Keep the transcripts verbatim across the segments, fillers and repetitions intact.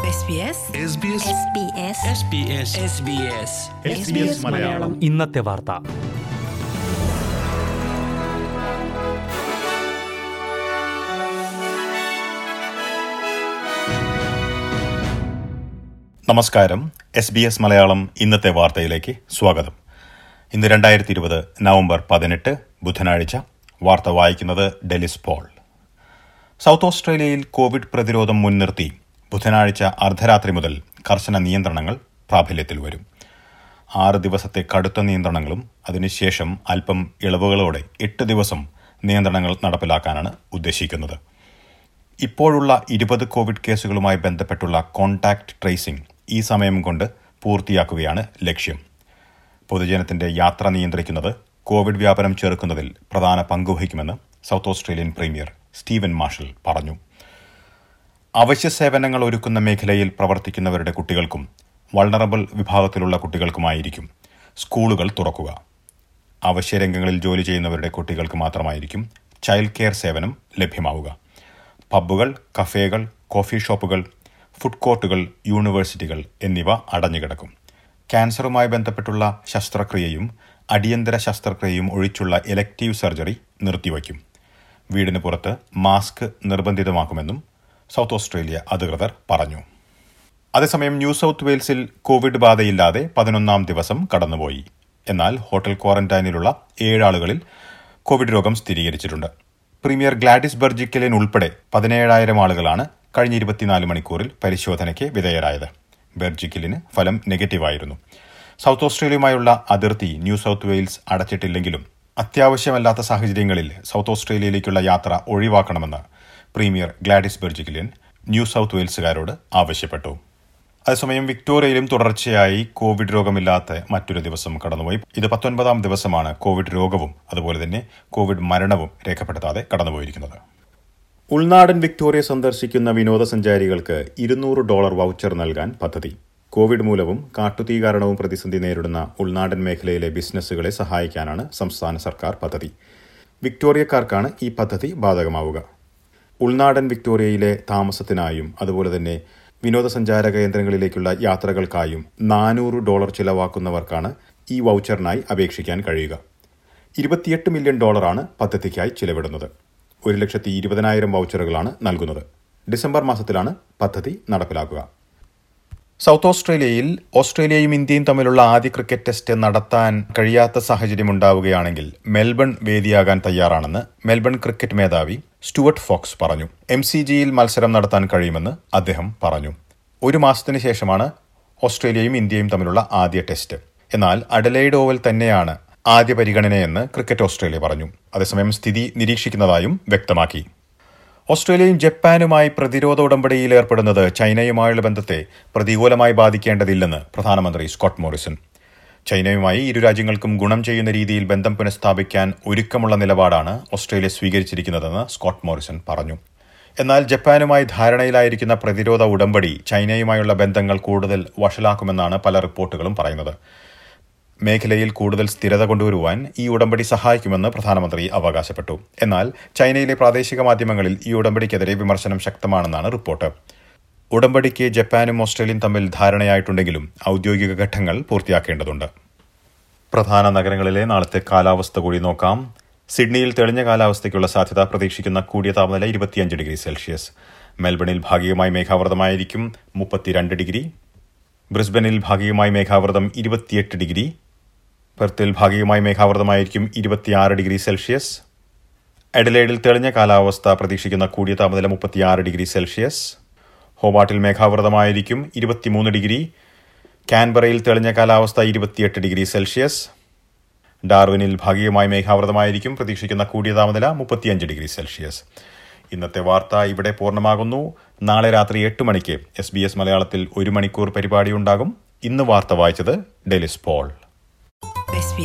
മലയാളം ഇന്നത്തെ വാർത്ത. നമസ്കാരം. എസ് ബി എസ് മലയാളം ഇന്നത്തെ വാർത്തയിലേക്ക് സ്വാഗതം. ഇന്ന് രണ്ടായിരത്തി ഇരുപത് നവംബർ പതിനെട്ട് ബുധനാഴ്ച. വാർത്ത വായിക്കുന്നത് ഡെലിസ് പോൾ. സൗത്ത് ഓസ്ട്രേലിയയിൽ കോവിഡ് പ്രതിരോധം മുൻനിർത്തി ബുധനാഴ്ച അർദ്ധരാത്രി മുതൽ കർശന നിയന്ത്രണങ്ങൾ പ്രാബല്യത്തിൽ വരും. ആറ് ദിവസത്തെ കടുത്ത നിയന്ത്രണങ്ങളും അതിനുശേഷം അല്പം ഇളവുകളോടെ എട്ട് ദിവസം നിയന്ത്രണങ്ങൾ നടപ്പിലാക്കാനാണ് ഉദ്ദേശിക്കുന്നത്. ഇപ്പോഴുള്ള ഇരുപത് കോവിഡ് കേസുകളുമായി ബന്ധപ്പെട്ടുള്ള കോൺടാക്ട് ട്രേസിംഗ് ഈ സമയം കൊണ്ട് പൂർത്തിയാക്കുകയാണ് ലക്ഷ്യം. പൊതുജനത്തിന്റെ യാത്ര നിയന്ത്രിക്കുന്നത് കോവിഡ് വ്യാപനം ചെറുക്കുന്നതിൽ പ്രധാന പങ്കുവഹിക്കുമെന്ന് South Australian Premier Steven Marshall പറഞ്ഞു. അവശ്യ സേവനങ്ങൾ ഒരുക്കുന്ന മേഖലയിൽ പ്രവർത്തിക്കുന്നവരുടെ കുട്ടികൾക്കും വൾണറബിൾ വിഭാഗത്തിലുള്ള കുട്ടികൾക്കുമായിരിക്കും സ്കൂളുകൾ തുറക്കുക. അവശ്യ രംഗങ്ങളിൽ ജോലി ചെയ്യുന്നവരുടെ കുട്ടികൾക്ക് മാത്രമായിരിക്കും ചൈൽഡ് കെയർ സേവനം ലഭ്യമാവുക. പബ്ബുകൾ, കഫേകൾ, കോഫി ഷോപ്പുകൾ, ഫുഡ് കോർട്ടുകൾ, യൂണിവേഴ്സിറ്റികൾ എന്നിവ അടഞ്ഞുകിടക്കും. ക്യാൻസറുമായി ബന്ധപ്പെട്ടുള്ള ശസ്ത്രക്രിയയും അടിയന്തര ശസ്ത്രക്രിയയും ഒഴിച്ചുള്ള എലക്റ്റീവ് സർജറി നിർത്തിവയ്ക്കും. വീടിന് പുറത്ത് മാസ്ക് നിർബന്ധിതമാക്കുമെന്നും സൗത്ത് ഓസ്ട്രേലിയ അധികൃതർ പറഞ്ഞു. അതേസമയം ന്യൂ സൗത്ത് വെയിൽസിൽ കോവിഡ് ബാധയില്ലാതെ പതിനൊന്നാം ദിവസം കടന്നുപോയി. എന്നാൽ ഹോട്ടൽ ക്വാറന്റൈനിലുള്ള ഏഴാളുകളിൽ കോവിഡ് രോഗം സ്ഥിരീകരിച്ചിട്ടുണ്ട്. പ്രീമിയർ ഗ്ലാഡിസ് ബെർജിക്കലിൻ ഉൾപ്പെടെ പതിനേഴായിരം ആളുകളാണ് കഴിഞ്ഞ ഇരുപത്തിനാല് മണിക്കൂറിൽ പരിശോധനയ്ക്ക് വിധേയരായത്. ബെർജിക്കലിന് ഫലം നെഗറ്റീവായിരുന്നു. സൗത്ത് ഓസ്ട്രേലിയയുമായുള്ള അതിർത്തി ന്യൂ സൗത്ത് വെയിൽസ് അടച്ചിട്ടില്ലെങ്കിലും അത്യാവശ്യമല്ലാത്ത സാഹചര്യങ്ങളിൽ സൗത്ത് ഓസ്ട്രേലിയയിലേക്കുള്ള യാത്ര ഒഴിവാക്കണമെന്ന് Premier Gladys Berejiklian New South വെയിൽസുകാരോട് ആവശ്യപ്പെട്ടു. അതേസമയം വിക്ടോറിയയിലും തുടർച്ചയായി കോവിഡ് രോഗമില്ലാത്ത മറ്റൊരു ദിവസം കടന്നുപോയി. ഇത് പത്തൊൻപതാം ദിവസമാണ് കോവിഡ് രോഗവും അതുപോലെ തന്നെ കോവിഡ് മരണവും രേഖപ്പെടുത്താതെ കടന്നുപോയിരിക്കുന്നത്. ഉൾനാടൻ വിക്ടോറിയ സന്ദർശിക്കുന്ന വിനോദസഞ്ചാരികൾക്ക് ഇരുന്നൂറ് ഡോളർ വൗച്ചർ നൽകാൻ പദ്ധതി. കോവിഡ് മൂലവും കാട്ടുതീ കാരണവും പ്രതിസന്ധി നേരിടുന്ന ഉൾനാടൻ മേഖലയിലെ ബിസിനസ്സുകളെ സഹായിക്കാനാണ് സംസ്ഥാന സർക്കാർ പദ്ധതി. വിക്ടോറിയക്കാർക്കാണ് ഈ പദ്ധതി ബാധകമാവുക. ഉൾനാടൻ വിക്ടോറിയയിലെ താമസത്തിനായും അതുപോലെ തന്നെ വിനോദസഞ്ചാര കേന്ദ്രങ്ങളിലേക്കുള്ള യാത്രകൾക്കായും നാനൂറ് ഡോളർ ചിലവാക്കുന്നവർക്കാണ് ഈ വൗച്ചറിനായി അപേക്ഷിക്കാൻ കഴിയുക. ഇരുപത്തിയെട്ട് മില്യൺ ഡോളറാണ് പദ്ധതിക്കായി ചിലവിടുന്നത്. ഒരു ലക്ഷത്തി ഇരുപതിനായിരം വൗച്ചറുകളാണ് നൽകുന്നത്. ഡിസംബർ മാസത്തിലാണ് പദ്ധതി നടപ്പിലാക്കുക. സൗത്ത് ഓസ്ട്രേലിയയിൽ ഓസ്ട്രേലിയയും ഇന്ത്യയും തമ്മിലുള്ള ആദ്യ ക്രിക്കറ്റ് ടെസ്റ്റ് നടത്താൻ കഴിയാത്ത സാഹചര്യമുണ്ടാവുകയാണെങ്കിൽ മെൽബൺ വേദിയാകാൻ തയ്യാറാണെന്ന് മെൽബൺ ക്രിക്കറ്റ് മേധാവി സ്റ്റുവർട്ട് ഫോക്സ് പറഞ്ഞു. എം സി ജിയിൽ മത്സരം നടത്താൻ കഴിയുമെന്ന് അദ്ദേഹം പറഞ്ഞു. ഒരു മാസത്തിന് ശേഷമാണ് ഓസ്ട്രേലിയയും ഇന്ത്യയും തമ്മിലുള്ള ആദ്യ ടെസ്റ്റ്. എന്നാൽ അഡലെയ്ഡ് ഓവൽ തന്നെയാണ് ആദ്യ പരിഗണനയെന്ന് ക്രിക്കറ്റ് ഓസ്ട്രേലിയ പറഞ്ഞു. അതേസമയം സ്ഥിതി നിരീക്ഷിക്കുന്നതായും വ്യക്തമാക്കി. ഓസ്ട്രേലിയയും ജപ്പാനുമായി പ്രതിരോധ ഉടമ്പടിയിൽ ഏർപ്പെടുന്നത് ചൈനയുമായുള്ള ബന്ധത്തെ പ്രതികൂലമായി ബാധിക്കേണ്ടതില്ലെന്ന് പ്രധാനമന്ത്രി സ്കോട്ട് മോറിസൺ. ചൈനയുമായി ഇരു രാജ്യങ്ങൾക്കും ഗുണം ചെയ്യുന്ന രീതിയിൽ ബന്ധം പുനഃസ്ഥാപിക്കാൻ ഒരുക്കമുള്ള നിലപാടാണ് ഓസ്ട്രേലിയ സ്വീകരിച്ചിരിക്കുന്നതെന്ന് സ്കോട്ട് മോറിസൺ പറഞ്ഞു. എന്നാൽ ജപ്പാനുമായി ധാരണയിലായിരിക്കുന്ന പ്രതിരോധ ഉടമ്പടി ചൈനയുമായുള്ള ബന്ധങ്ങൾ കൂടുതൽ വഷളാക്കുമെന്നാണ് പല റിപ്പോർട്ടുകളും പറയുന്നത്. മേഖലയിൽ കൂടുതൽ സ്ഥിരത കൊണ്ടുവരുവാൻ ഈ ഉടമ്പടി സഹായിക്കുമെന്ന് പ്രധാനമന്ത്രി അവകാശപ്പെട്ടു. എന്നാൽ ചൈനയിലെ പ്രാദേശിക മാധ്യമങ്ങളിൽ ഈ ഉടമ്പടിക്കെതിരെ വിമർശനം ശക്തമാണെന്നാണ് റിപ്പോർട്ട്. ഉടമ്പടിക്ക് ജപ്പാനും ഓസ്ട്രേലിയയും തമ്മിൽ ധാരണയായിട്ടുണ്ടെങ്കിലും ഔദ്യോഗിക ഘട്ടങ്ങൾ പൂർത്തിയാക്കേണ്ടതുണ്ട്. പ്രധാന നഗരങ്ങളിലെ നാളത്തെ കാലാവസ്ഥ കൂടി നോക്കാം. സിഡ്നിയിൽ തെളിഞ്ഞ കാലാവസ്ഥയ്ക്കുള്ള സാധ്യത പ്രതീക്ഷിക്കുന്ന കൂടിയ താപനില ഇരുപത്തിയഞ്ച് ഡിഗ്രി സെൽഷ്യസ്. മെൽബണിൽ ഭാഗികമായി മേഘാവൃതമായിരിക്കും മുപ്പത്തിരണ്ട് ഡിഗ്രി. ബ്രിസ്ബനിൽ ഭാഗികമായി മേഘാവൃതം ഇരുപത്തിയെട്ട് ഡിഗ്രി. പെർത്തിൽ ഭാഗികമായി മേഘാവൃതമായിരിക്കും ഇരുപത്തിയാറ് ഡിഗ്രി സെൽഷ്യസ്. എഡലേഡിൽ തെളിഞ്ഞ കാലാവസ്ഥ പ്രതീക്ഷിക്കുന്ന കൂടിയ താപനില മുപ്പത്തിയാറ് ഡിഗ്രി സെൽഷ്യസ്. ഹോബാട്ടിൽ മേഘാവൃതമായിരിക്കും ഇരുപത്തിമൂന്ന് ഡിഗ്രി. കാൻബറയിൽ തെളിഞ്ഞ കാലാവസ്ഥ ഇരുപത്തിയെട്ട് ഡിഗ്രി സെൽഷ്യസ്. ഡാർവിനിൽ ഭാഗികമായി മേഘാവൃതമായിരിക്കും പ്രതീക്ഷിക്കുന്ന കൂടിയ താപനില മുപ്പത്തിയഞ്ച് ഡിഗ്രി സെൽഷ്യസ്. ഇന്നത്തെ വാർത്ത ഇവിടെ പൂർണ്ണമാകുന്നു. നാളെ രാത്രി എട്ട് മണിക്ക് എസ് ബി എസ് മലയാളത്തിൽ ഒരു മണിക്കൂർ പരിപാടി ഉണ്ടാകും. ഇന്ന് വാർത്ത വായിച്ചത് ഡെലിസ് പോൾ.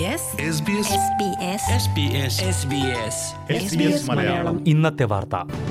ഇന്നത്തെ വാർത്ത.